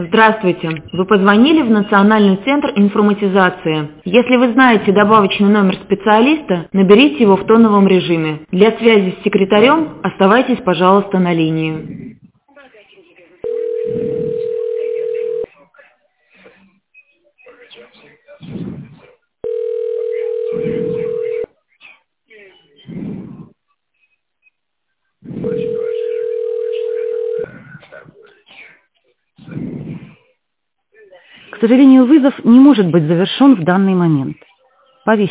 Здравствуйте. Вы позвонили в Национальный центр информатизации. Если вы знаете добавочный номер специалиста, наберите его в тоновом режиме. Для связи с секретарем оставайтесь, пожалуйста, на линии. К сожалению, вызов не может быть завершен в данный момент. Повесить